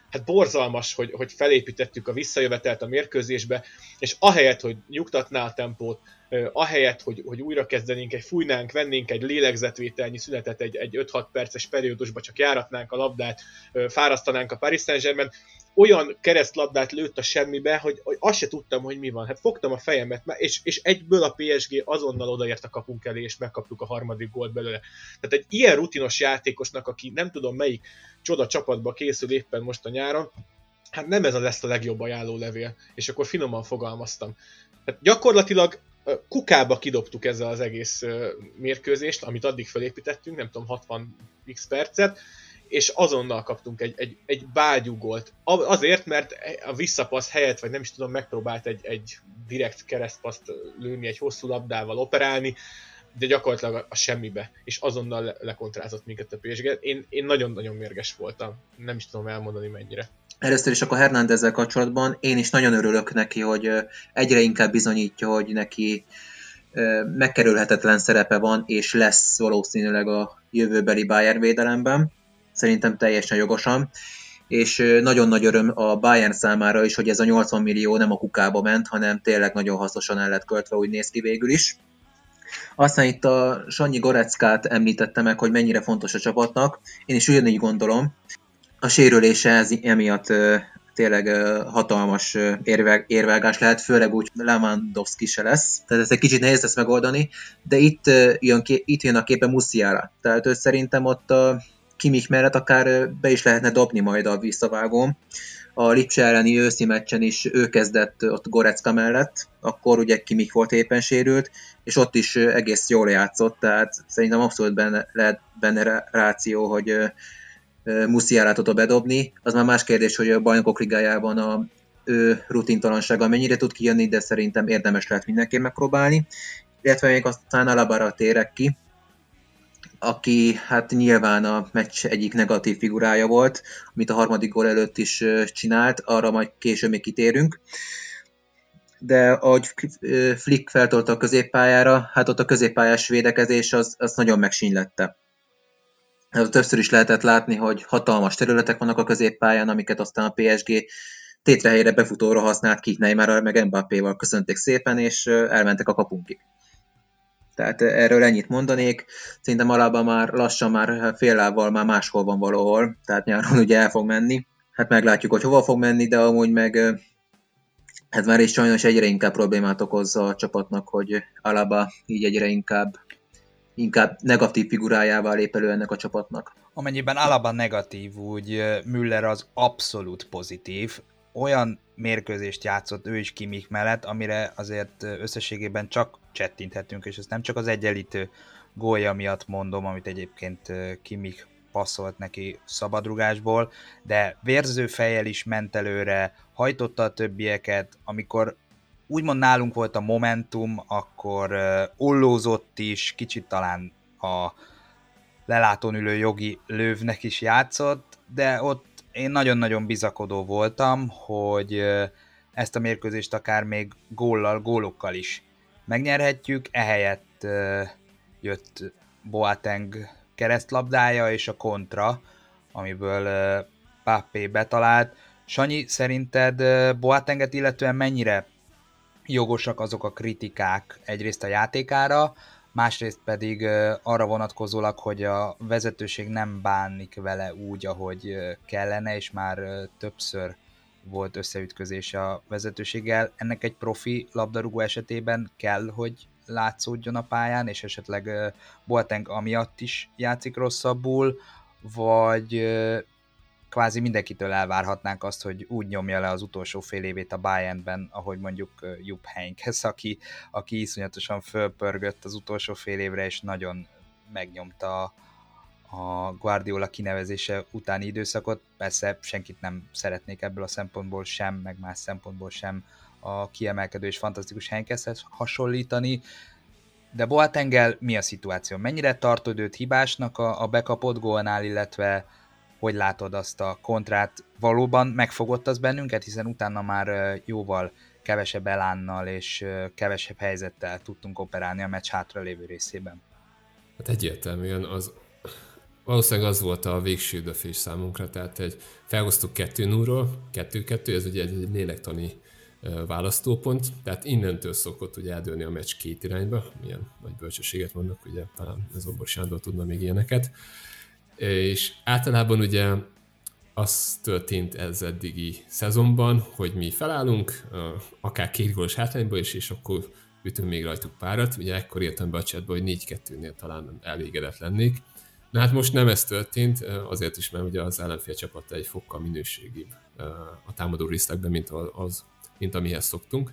hát borzalmas, hogy, hogy felépítettük a visszajövetelt a mérkőzésbe, és ahelyett, hogy nyugtatná a tempót, ahelyett, hogy, hogy újra kezdenénk, egy fújnánk, vennénk egy lélegzetvételnyi szünetet egy, egy öt-hat perces periódusba, csak járatnánk a labdát, fárasztanánk a Paris Saint-Germain, olyan keresztlabdát lőtt a semmibe, hogy, hogy azt se tudtam, hogy mi van. Hát fogtam a fejemet, és, és egyből a pé es gé azonnal odaért a kapunk elé, és megkaptuk a harmadik gólt belőle. Tehát egy ilyen rutinos játékosnak, aki nem tudom melyik csoda csapatba készül éppen most a nyáron, hát nem ez lesz a legjobb ajánlólevél, és akkor finoman fogalmaztam. Tehát gyakorlatilag kukába kidobtuk ezzel az egész mérkőzést, amit addig felépítettünk, nem tudom, hatvan x percet, és azonnal kaptunk egy, egy, egy bágyú gólt. Azért, mert a visszapassz helyett, vagy nem is tudom, megpróbált egy, egy direkt keresztpaszt lőni, egy hosszú labdával operálni, de gyakorlatilag a semmibe, és azonnal lekontrázott minket a pé es gé. Én, én nagyon-nagyon mérges voltam, nem is tudom elmondani mennyire. Először is akkor Hernándezzel kapcsolatban én is nagyon örülök neki, hogy egyre inkább bizonyítja, hogy neki megkerülhetetlen szerepe van, és lesz valószínűleg a jövőbeli Bayern védelemben. Szerintem teljesen jogosan. És nagyon nagy öröm a Bayern számára is, hogy ez a nyolcvan millió nem a kukába ment, hanem tényleg nagyon hasznosan el lett költve, úgy néz ki végül is. Aztán itt a Sanyi Goreckát említette meg, hogy mennyire fontos a csapatnak. Én is ugyanígy gondolom. A sérülése ez emiatt tényleg hatalmas érvágás lehet, főleg úgy Lewandowski se lesz. Tehát ez egy kicsit nehéz lesz megoldani, de itt jön, itt jön a képe Musiala. Tehát ő szerintem ott a Kimmich mellett akár be is lehetne dobni majd a visszavágón. A Lipcse elleni őszi meccsen is ő kezdett ott Gorecka mellett, akkor ugye Kimmich volt éppen sérült, és ott is egész jól játszott, tehát szerintem abszolút benne, lehet benne ráció, hogy Musialát oda bedobni. Az már más kérdés, hogy a Bajnokok Ligájában a ő rutintalansága mennyire tud kijönni, de szerintem érdemes lehet mindenképp megpróbálni. Illetve még aztán Alabára térek ki, aki hát nyilván a meccs egyik negatív figurája volt, amit a harmadik gól előtt is csinált, arra majd később még kitérünk. De ahogy Flick feltolta a középpályára, hát ott a középpályás védekezés az, az nagyon megsínylette. Többször is lehetett látni, hogy hatalmas területek vannak a középpályán, amiket aztán a pé es gé tétrehelyre befutóra használt ki, Neymarral meg Mbappéval köszönték szépen, és elmentek a kapunkig. Tehát erről ennyit mondanék. Szerintem Alaba már lassan, már fél lábbal már máshol van valahol, tehát nyáron ugye el fog menni. Hát meglátjuk, hogy hova fog menni, de amúgy meg hát már is sajnos egyre inkább problémát okozza a csapatnak, hogy Alaba így egyre inkább inkább negatív figurájává lép elő ennek a csapatnak. Amennyiben Alaba negatív, úgy Müller az abszolút pozitív. Olyan mérkőzést játszott ő is Kimmich mellett, amire azért összességében csak csettinthetünk, és ezt nem csak az egyenlítő gólja miatt mondom, amit egyébként Kimmich passzolt neki szabadrugásból, de vérző fejjel is ment előre, hajtotta a többieket, amikor úgymond nálunk volt a momentum, akkor uh, ollózott is, kicsit talán a lelátón ülő Jogi Löwnek is játszott, de ott én nagyon-nagyon bizakodó voltam, hogy uh, ezt a mérkőzést akár még góllal, gólokkal is megnyerhetjük, ehelyett uh, jött Boateng keresztlabdája és a kontra, amiből uh, Mbappé betalált. Sanyi, szerinted uh, Boatenget illetően mennyire jogosak azok a kritikák egyrészt a játékára, másrészt pedig arra vonatkozólag, hogy a vezetőség nem bánik vele úgy, ahogy kellene, és már többször volt összeütközés a vezetőséggel. Ennek egy profi labdarúgó esetében kell, hogy látszódjon a pályán, és esetleg Boateng amiatt is játszik rosszabbul, vagy kvázi mindenkitől elvárhatnánk azt, hogy úgy nyomja le az utolsó fél évét a Bayernben, ahogy mondjuk Jupp Heynckes, aki, aki iszonyatosan fölpörgött az utolsó fél évre, és nagyon megnyomta a Guardiola kinevezése utáni időszakot. Persze senkit nem szeretnék ebből a szempontból sem, meg más szempontból sem a kiemelkedő és fantasztikus Heynckeshez hasonlítani, de Boatenggel mi a szituáció? Mennyire tartod őt hibásnak a, a bekapott gólnál, illetve hogy látod azt a kontrát? Valóban megfogott az bennünket, hiszen utána már jóval kevesebb elánnal és kevesebb helyzettel tudtunk operálni a meccs hátralévő részében. Hát egyértelműen az, valószínűleg az volt a végső döfés számunkra, tehát egy felhoztuk kettő nullról, kettő-kettő, ez ugye egy lélektani választópont, tehát innentől szokott ugye eldőlni a meccs két irányba, milyen nagy bölcsességet mondok, ugye talán Zombor Sándor tudna még ilyeneket, és általában ugye az történt ez eddigi szezonban, hogy mi felállunk, akár két gólos hátrányba is, és akkor ütünk még rajtuk párat, ugye ekkor írtam be a chatba, hogy négy kettőnél talán elégedett lennék. Na hát most nem ez történt, azért is, mert ugye az ellenfél csapat egy fokkal minőségibb a támadó részlegben, mint, az, mint amihez szoktunk.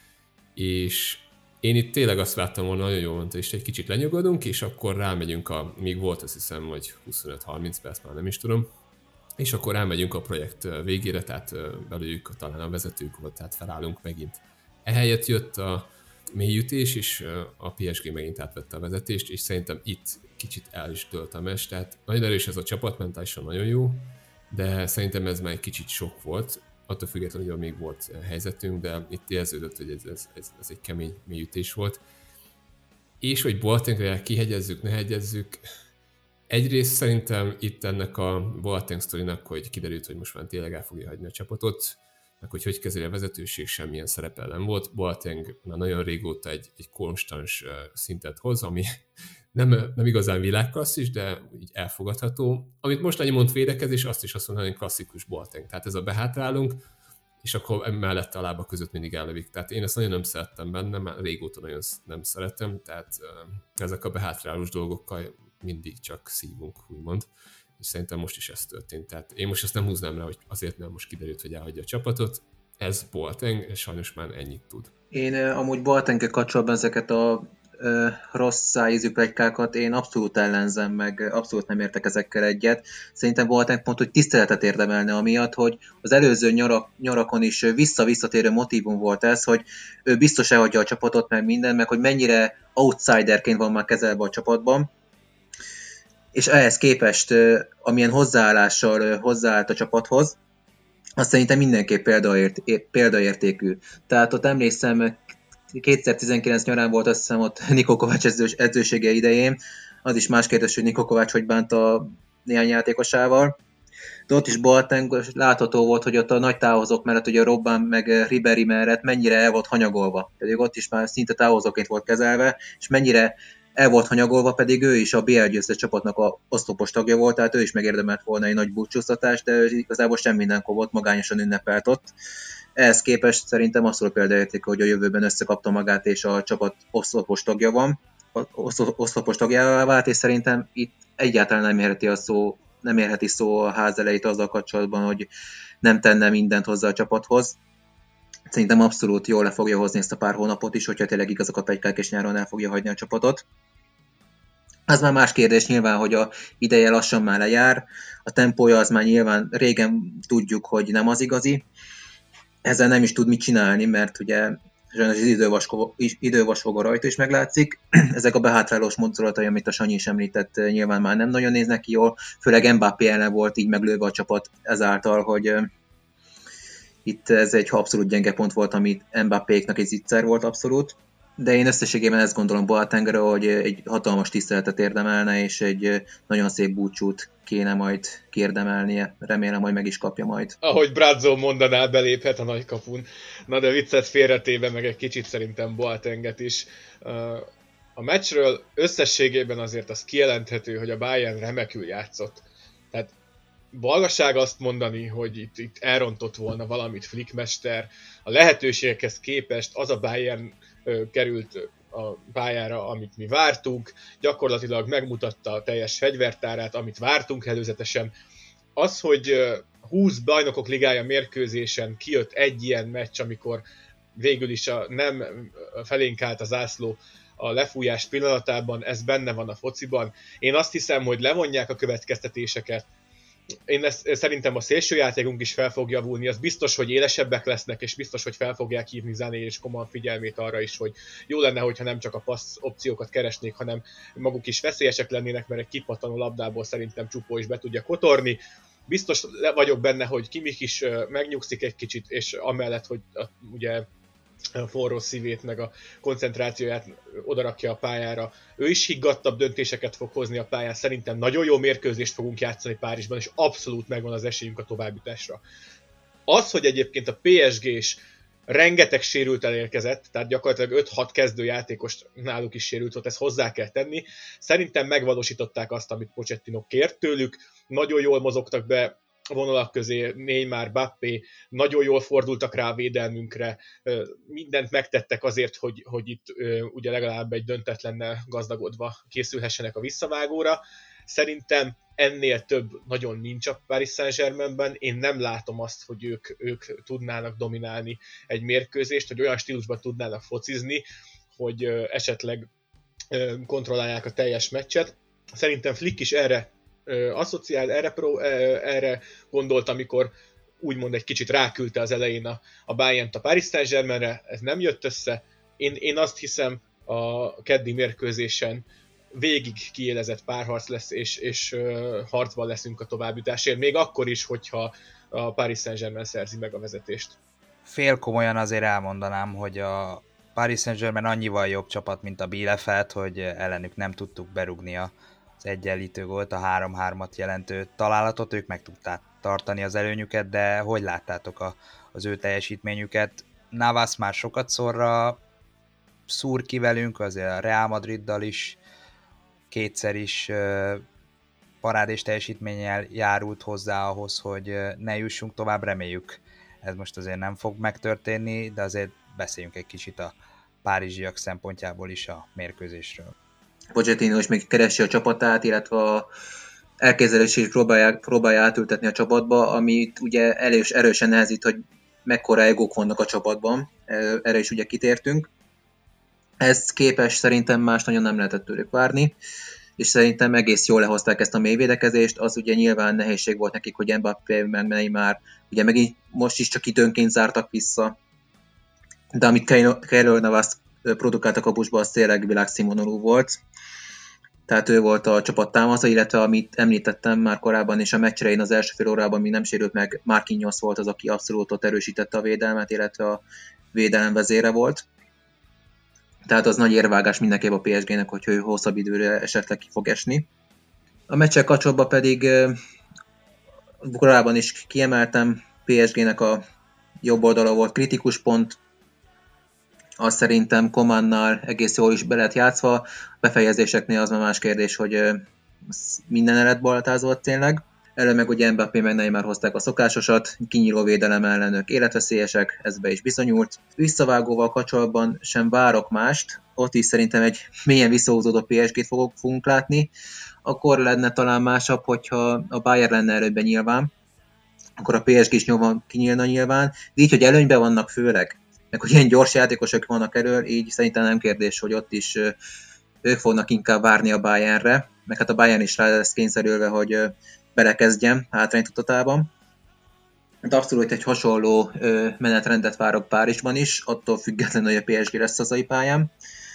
És én itt tényleg azt vártam volna, nagyon jól mondta, és egy kicsit lenyugodunk, és akkor rámegyünk a, még volt azt hiszem, hogy huszonöt-harminc perc, már nem is tudom, és akkor rámegyünk a projekt végére, tehát belőjük talán a vezetők volt, tehát felállunk megint. Ehelyett jött a mélyütés, és a pé es gé megint átvette a vezetést, és szerintem itt kicsit el is dőlt a meccs, tehát nagyon erős ez a csapat, mentálisan nagyon jó, de szerintem ez már egy kicsit sok volt, attól függetlenül, hogy még volt helyzetünk, de itt érződött, hogy ez, ez, ez, ez egy kemény mélyütés volt. És hogy Boatengre kihegyezzük, ne hegyezzük, egyrészt szerintem itt ennek a Boateng sztorinak, hogy kiderült, hogy most már tényleg el fogja hagyni a csapatot, meg hogy hogy kezeli a vezetőség, semmilyen szerepe nem volt. Boateng már nagyon régóta egy, egy konstans szintet hoz, ami nem, nem igazán világklasszis, de így elfogadható. Amit most annyi mond védekezés, azt is azt mondom, hogy klasszikus Boateng. Tehát ez a behátrálunk, és akkor mellett a lába között mindig ellövik. Tehát én ezt nagyon nem szerettem benne, már régóta nagyon nem szeretem, tehát ezek a behátrálós dolgokkal mindig csak szívunk, úgymond. És szerintem most is ez történt. Tehát én most ezt nem húznám rá, hogy azért nem most kiderült, hogy elhagyja a csapatot. Ez Boateng, és sajnos már ennyit tud. Én uh, amúgy Boateng-e kapcsolatban ezeket a uh, rossz szájízű pletykákat én abszolút ellenzem, meg abszolút nem értek ezekkel egyet. Szerintem Boateng pont, hogy tiszteletet érdemelne amiatt, hogy az előző nyarak, nyarakon is vissza-visszatérő motívum volt ez, hogy ő biztos elhagyja a csapatot, meg minden, meg hogy mennyire outsiderként van már kezelve a csapatban. És ehhez képest, amilyen hozzáállással hozzáállt a csapathoz, azt szerintem mindenképp példaért, példaértékű. Tehát ott emlékszem, kétezer-tizenkilenc nyarán volt, azt hiszem ott Niko Kovács edzős, edzősége idején, az is más kérdés, hogy Niko Kovács hogy bánt a néhány játékosával. De ott is Boateng látható volt, hogy ott a nagy távozók mellett, ugye Robben meg Ribéry mellett mennyire el volt hanyagolva. Pedig ott is már szinte távozóként volt kezelve, és mennyire el volt hanyagolva, pedig ő is a bé el győztes csapatnak a oszlopos tagja volt, tehát ő is megérdemelt volna egy nagy búcsúztatást, de igazából sem mindenkor volt, magányosan ünnepelt ott. Ehhez képest szerintem abszolút példaértékű, hogy a jövőben összekapta magát, és a csapat oszlopos tagja van, oszlopos tagjává vált, és szerintem itt egyáltalán nem érheti a szó, nem érheti szó a ház elejét azzal kapcsolatban, hogy nem tenne mindent hozzá a csapathoz. Szerintem abszolút jól le fogja hozni ezt a pár hónapot is, hogyha tényleg igazak a pletykák, és nyáron el fogja hagyni a csapatot. Az már más kérdés nyilván, hogy a ideje lassan már lejár, a tempója az már nyilván régen tudjuk, hogy nem az igazi. Ezzel nem is tud mit csinálni, mert ugye az idővasfoga rajta is meglátszik. Ezek a behátrálós mozdulatai, amit a Sanyi is említett, nyilván már nem nagyon néznek ki jól, főleg Mbappé ellen volt így meglőve a csapat ezáltal, hogy itt ez egy abszolút gyenge pont volt, amit Mbappéknak egy zicser volt abszolút. De én összességében ezt gondolom Boatengre, hogy egy hatalmas tiszteletet érdemelne, és egy nagyon szép búcsút kéne majd kiérdemelnie. Remélem, hogy meg is kapja majd. Ahogy Brazzo mondaná, beléphet a nagykapun. Na de viccet félretéve, meg egy kicsit szerintem Boatenget is. A meccsről összességében azért az kijelenthető, hogy a Bayern remekül játszott. Tehát balgaság azt mondani, hogy itt, itt elrontott volna valamit Flickmester. A lehetőségekhez képest az a Bayern került a pályára, amit mi vártunk, gyakorlatilag megmutatta a teljes fegyvertárát, amit vártunk előzetesen. Az, hogy húsz bajnokok ligája mérkőzésen kijött egy ilyen meccs, amikor végül is a nem felénk állt az zászló a lefújás pillanatában, ez benne van a fociban. Én azt hiszem, hogy levonják a következtetéseket. Én ezt, szerintem a szélsőjátékunk is fel fog javulni, az biztos, hogy élesebbek lesznek, és biztos, hogy fel fogják hívni Sané és Coman figyelmét arra is, hogy jó lenne, hogyha nem csak a passz opciókat keresnék, hanem maguk is veszélyesek lennének, mert egy kipattanó labdából szerintem Csupó is be tudja kotorni. Biztos vagyok benne, hogy Kimmich is megnyugszik egy kicsit, és amellett, hogy ugye a forró szívét, meg a koncentrációját odarakja a pályára. Ő is higgadtabb döntéseket fog hozni a pályán. Szerintem nagyon jó mérkőzést fogunk játszani Párizsban, és abszolút megvan az esélyünk a továbbjutásra. Az, hogy egyébként a pé es gé-s rengeteg sérült elérkezett, tehát gyakorlatilag öt-hat kezdőjátékos náluk is sérült volt, ezt hozzá kell tenni. Szerintem megvalósították azt, amit Pochettino kért tőlük. Nagyon jól mozogtak be a vonalak közé, Neymar, Mbappé, nagyon jól fordultak rá a védelmünkre, mindent megtettek azért, hogy, hogy itt ugye legalább egy döntetlennel gazdagodva készülhessenek a visszavágóra. Szerintem ennél több nagyon nincs a Paris Saint-Germainben, én nem látom azt, hogy ők, ők tudnának dominálni egy mérkőzést, hogy olyan stílusban tudnának focizni, hogy esetleg kontrollálják a teljes meccset. Szerintem Flick is erre asszociál, erre, pro, erre gondolt, amikor úgymond egy kicsit ráküldte az elején a, a Bayernt a Paris Saint-Germainre, ez nem jött össze. Én, én azt hiszem, a keddi mérkőzésen végig kiélezett párharc lesz, és, és uh, harcban leszünk a továbbjutásért, még akkor is, hogyha a Paris Saint-Germain szerzi meg a vezetést. Fél komolyan azért elmondanám, hogy a Paris Saint-Germain annyival jobb csapat, mint a Bielefeld, hogy ellenük nem tudtuk berúgni az egyenlítő gólt, a három-hármat jelentő találatot, ők meg tudták tartani az előnyüket, de hogy láttátok a, az ő teljesítményüket? Navas már sokat szorra szúr ki velünk, azért a Real Madriddal is kétszer is uh, parádés teljesítménnyel járult hozzá ahhoz, hogy uh, ne jussunk tovább, reméljük. Ez most azért nem fog megtörténni, de azért beszéljünk egy kicsit a párizsiak szempontjából is a mérkőzésről. Pochettino is még keresi a csapatát, illetve a elképzelését is próbálja, próbálja átültetni a csapatba, amit ugye erős, erősen nehezít, hogy mekkora egók vannak a csapatban, erre is ugye kitértünk. Ez képes szerintem más nagyon nem lehetett tőlük várni, és szerintem egész jól lehozták ezt a mélyvédekezést, az ugye nyilván nehézség volt nekik, hogy Mbappé meg Neymar ugye megint most is csak időnként zártak vissza, de amit Keylor Navas produkáltak a busba, az tényleg világszínvonalú volt. Tehát ő volt a csapat támasza, illetve amit említettem már korábban, és a meccsre én az első fél órában még nem sérült meg, Marquinhos volt az, aki abszolút ott erősítette a védelmet, illetve a védelem vezére volt. Tehát az nagy érvágás mindenképp a pé es gének, hogy ő hosszabb időre esetleg ki fog esni. A meccsel kapcsolatban pedig korábban is kiemeltem, pé es gének a jobb oldala volt kritikus pont, azt szerintem Komannal egész jól is be lett játszva, a befejezéseknél az már más kérdés, hogy minden eletbaltázott tényleg. Elő meg ugye Mbappé meg Neymar hozták a szokásosat, kinyíló védelem ellen ők életveszélyesek, ez be is bizonyult. Visszavágóval kapcsolatban sem várok mást, ott is szerintem egy mélyen visszahúzódó pé es gét fogok, fogunk látni. Akkor lenne talán másabb, hogyha a Bayern lenne előbben nyilván, akkor a pé es gé is nyomva kinyílna nyilván, de így, hogy előnyben vannak főleg, meg hogy ilyen gyors játékosok vannak elől, így szerintem nem kérdés, hogy ott is ők fognak inkább várni a Bayernre, meg hát a Bayern is rá lesz kényszerülve, hogy belekezdjem hátrányt tudatában. De abszolút egy hasonló menetrendet várok Párizsban is, attól függetlenül, hogy a pé es gé lesz hazai pályán.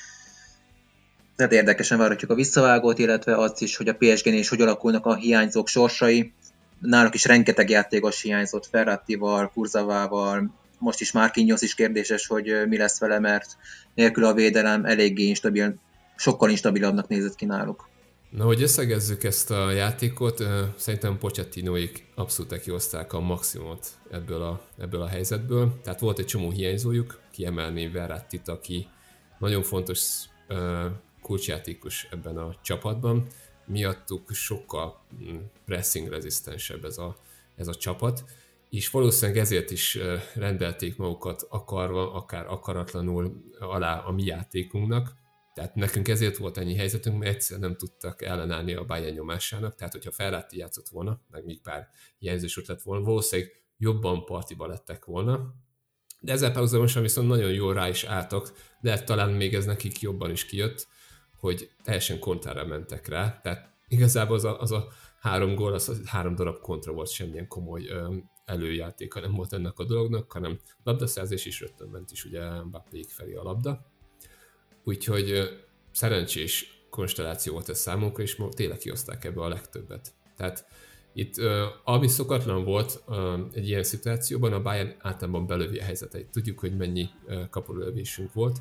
Tehát érdekesen várhatjuk a visszavágót, illetve azt is, hogy a pé es génél is hogy alakulnak a hiányzók sorsai. Náluk is rengeteg játékos hiányzott, Ferrattival, Kurzavával, most is Marquinhos is kérdéses, hogy mi lesz vele, mert nélkül a védelem eléggé instabil, sokkal instabilabbnak nézett ki náluk. Na, hogy összegezzük ezt a játékot, szerintem Pochettinoék abszolút kihozták a maximumot ebből a, ebből a helyzetből. Tehát volt egy csomó hiányzójuk, kiemelném Verrattit, aki nagyon fontos uh, kulcsjátékos ebben a csapatban. Miattuk sokkal pressing rezisztensebb ez a, ez a csapat, és valószínűleg ezért is rendelték magukat akarva, akár akaratlanul alá a mi játékunknak. Tehát nekünk ezért volt ennyi helyzetünk, mert egyszer nem tudtak ellenállni a Bayern nyomásának, tehát hogyha Ferrati játszott volna, meg még pár hiányzós ott lett volna, valószínűleg jobban partiba lettek volna. De ezzel párhuzamosan viszont nagyon jól rá is álltak, de talán még ez nekik jobban is kijött, hogy teljesen kontrára mentek rá. Tehát igazából az a, az a három gól, az, az három darab kontra volt, semmilyen komoly ö, előjátéka nem volt ennek a dolognak, hanem labdaszerzés is rögtön ment is ugye Mbappék felé a labda. Úgyhogy szerencsés konstelláció volt ez számunkra, és tényleg kihozták ebbe a legtöbbet. Tehát Itt uh, ami szokatlan volt uh, egy ilyen szituációban, a Bayern általában belövi a helyzeteit. Tudjuk, hogy mennyi uh, kapulövésünk volt,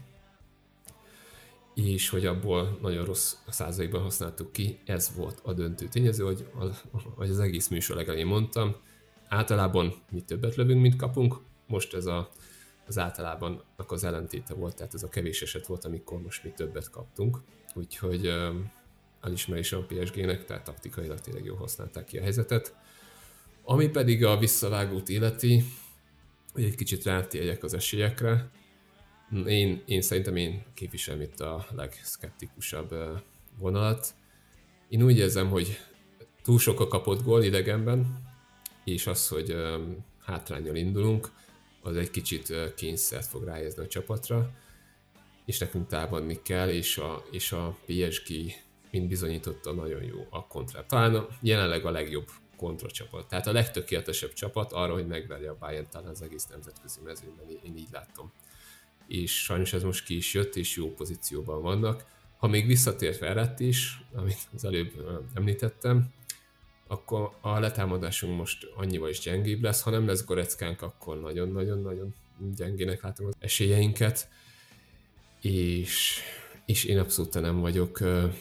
és hogy abból nagyon rossz százalékban használtuk ki. Ez volt a döntő tényező, hogy az, hogy az egész műsor legelején mondtam. Általában mi többet lövünk, mint kapunk. Most ez a, az általában az ellentéte volt, tehát ez a kevés eset volt, amikor most mi többet kaptunk. Úgyhogy uh, elismerés a pé es gének, tehát taktikailag tényleg jól használták ki a helyzetet. Ami pedig a visszavágót illeti, hogy egy kicsit rátérjek az esélyekre, én, én szerintem én képviselem itt a legszkeptikusabb vonalat. Én úgy érzem, hogy túl sok a kapott gól idegenben, és az, hogy hátránnyal indulunk, az egy kicsit kényszert fog ráézni a csapatra, és nekünk támadni kell, és a, és a pé es gé, mint bizonyította, nagyon jó a kontra. Talán jelenleg a legjobb kontracsapat. Tehát a legtökéletesebb csapat arra, hogy megverje a Bayern talán az egész nemzetközi mezőnyben, én így látom. És sajnos ez most ki is jött, és jó pozícióban vannak. Ha még visszatért Verratti is, amit az előbb említettem, akkor a letámadásunk most annyival is gyengébb lesz, ha nem lesz Goreckánk, akkor nagyon-nagyon-nagyon gyengének látom az esélyeinket, és, és én abszolút nem vagyok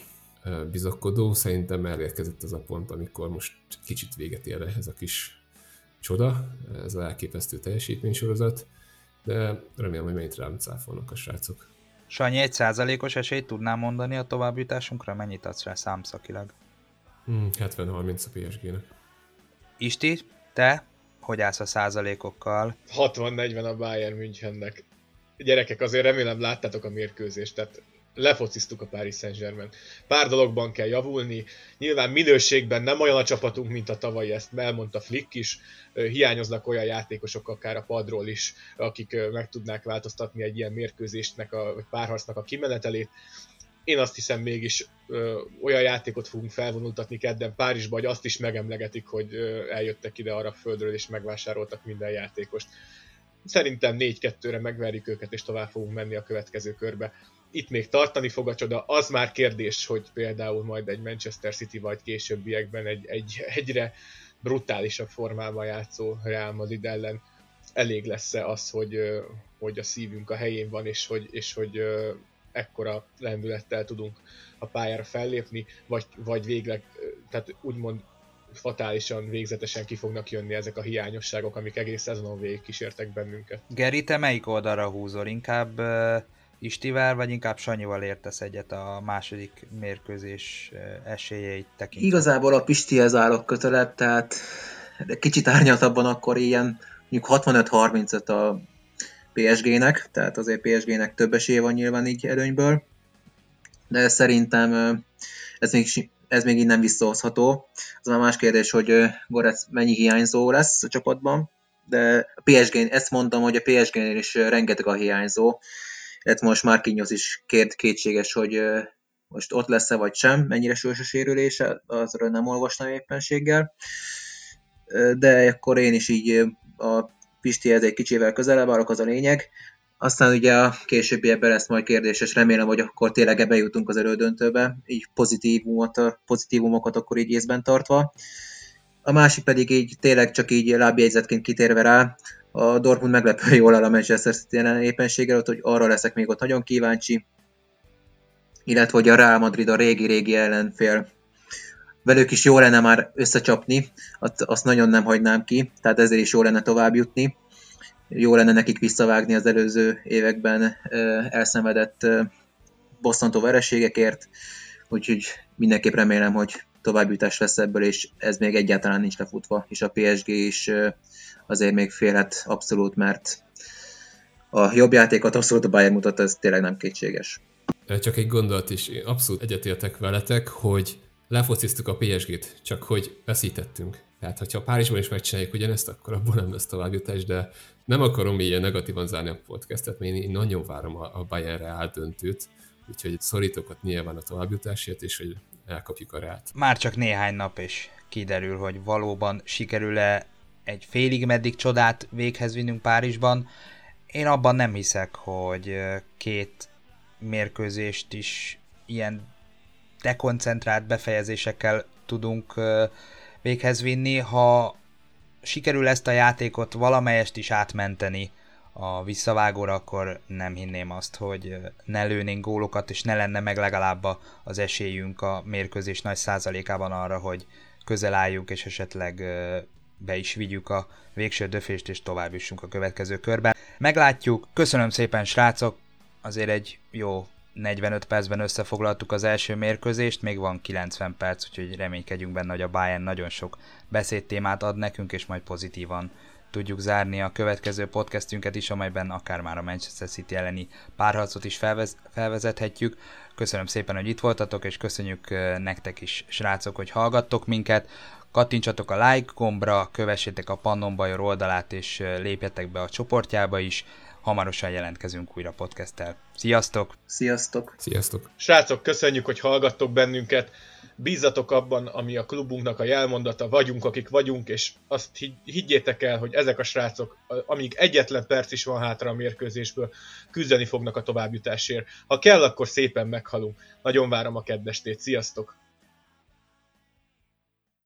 bizakodó, szerintem elérkezett az a pont, amikor most kicsit véget ér ez a kis csoda, ez az elképesztő teljesítménysorozat, de remélem, hogy mennyit rám cáfolnak a srácok. Sanyi, egy százalékos esélyt tudnám mondani a továbbjutásunkra? Mennyit adsz rá számszakilag? Hmm, hetven harminc a pé es gének. Isti, te hogy állsz a százalékokkal? hatvan negyven a Bayern Münchennek. Gyerekek, azért remélem láttátok a mérkőzést, tehát lefociztuk a Paris Saint-Germain. Pár dologban kell javulni, nyilván minőségben nem olyan a csapatunk, mint a tavalyi, ezt elmondta Flick is, hiányoznak olyan játékosok akár a padról is, akik meg tudnák változtatni egy ilyen mérkőzésnek, a, vagy párharcnak a kimenetelét. Én azt hiszem mégis ö, olyan játékot fogunk felvonultatni kedden Párizsba, hogy azt is megemlegetik, hogy ö, eljöttek ide arab földről és megvásároltak minden játékost. Szerintem négy kettőre megverjük őket, és tovább fogunk menni a következő körbe. Itt még tartani fog a csoda, az már kérdés, hogy például majd egy Manchester City vagy későbbiekben egy, egy egyre brutálisabb formában játszó Real Madrid ellen elég lesz-e az, hogy, hogy a szívünk a helyén van, és hogy, és hogy ekkora lendülettel tudunk a pályára fellépni, vagy, vagy végleg, tehát úgymond fatálisan, végzetesen ki fognak jönni ezek a hiányosságok, amik egész szezonon végig kísértek bennünket. Geri, te melyik oldalra húzol? Inkább uh, Istivel, vagy inkább Sanyival értesz egyet a második mérkőzés uh, esélyeit tekintve? Igazából a Pistihez állok közelebb, tehát kicsit árnyaltabban akkor ilyen mondjuk hatvanöt harmincöt a pé es gének, tehát azért pé es gének több esélye van nyilván így előnyből, de szerintem ez még, ez még így nem visszahozható. Az már más kérdés, hogy Goretz mennyi hiányzó lesz a csapatban, de a pé es gén, ezt mondtam, hogy a pé es génél is rengeteg a hiányzó, illetve most Marquinhos is két, kétséges, hogy most ott lesz-e vagy sem, mennyire súlyos a sérülése, azról nem olvastam éppenséggel, de akkor én is így a Pistihez egy kicsivel közelebb állok, az a lényeg. Aztán ugye a későbbiekben lesz majd kérdéses, remélem, hogy akkor tényleg ebbe jutunk az elődöntőbe, így pozitívumot, pozitívumokat akkor így észben tartva. A másik pedig így tényleg csak így lábjegyzetként kitérve rá, a Dortmund meglepő jól áll a Manchester City ellen éppenséggel, hogy arra leszek még ott nagyon kíváncsi, illetve hogy a Real Madrid a régi-régi ellenfél. Velük is jó lenne már összecsapni, azt nagyon nem hagynám ki, tehát ezért is jó lenne tovább jutni. Jó lenne nekik visszavágni az előző években elszenvedett bosszantó vereségekért, úgyhogy mindenképp remélem, hogy továbbjutás lesz ebből, és ez még egyáltalán nincs lefutva, és a pé es gé is azért még félhet abszolút, mert a jobb játékot abszolút a Bayern mutatta, ez tényleg nem kétséges. Csak egy gondolat is, én abszolút egyetértek veletek, hogy lefociztuk a pé es gét, csak hogy veszítettünk. Tehát, hogyha Párizsban is megcsináljuk ugyanezt, akkor abból nem lesz továbbjutás, de nem akarom ilyen negatívan zárni a podcastet, mert én nagyon várom a Bayern Real döntőt, úgyhogy szorítok ott nyilván a továbbjutásért, és hogy elkapjuk a Realt. Már csak néhány nap és kiderül, hogy valóban sikerül-e egy félig meddig csodát véghez vinnünk Párizsban. Én abban nem hiszek, hogy két mérkőzést is ilyen dekoncentrált befejezésekkel tudunk véghez vinni. Ha sikerül ezt a játékot valamelyest is átmenteni a visszavágóra, akkor nem hinném azt, hogy ne lőnénk gólokat, és ne lenne meg legalább az esélyünk a mérkőzés nagy százalékában arra, hogy közel álljunk, és esetleg be is vigyük a végső döfést, és tovább jussunk a következő körben. Meglátjuk, köszönöm szépen srácok, azért egy jó negyvenöt percben összefoglaltuk az első mérkőzést, még van kilencven perc, úgyhogy reménykedjünk benne, hogy a Bayern nagyon sok beszédtémát ad nekünk, és majd pozitívan tudjuk zárni a következő podcastünket is, amelyben akár már a Manchester City elleni párharcot is felvez- felvezethetjük. Köszönöm szépen, hogy itt voltatok, és köszönjük nektek is, srácok, hogy hallgattok minket. Kattintsatok a like gombra, kövessétek a Pannon Bajor oldalát, és lépjetek be a csoportjába is. Hamarosan jelentkezünk újra podcasttel. Sziasztok! Sziasztok! Sziasztok! Srácok, köszönjük, hogy hallgattok bennünket. Bízzatok abban, ami a klubunknak a jelmondata, vagyunk, akik vagyunk, és azt higgyétek el, hogy ezek a srácok, amíg egyetlen perc is van hátra a mérkőzésből, küzdeni fognak a továbbjutásért. Ha kell, akkor szépen meghalunk. Nagyon várom a kedvestét. Sziasztok!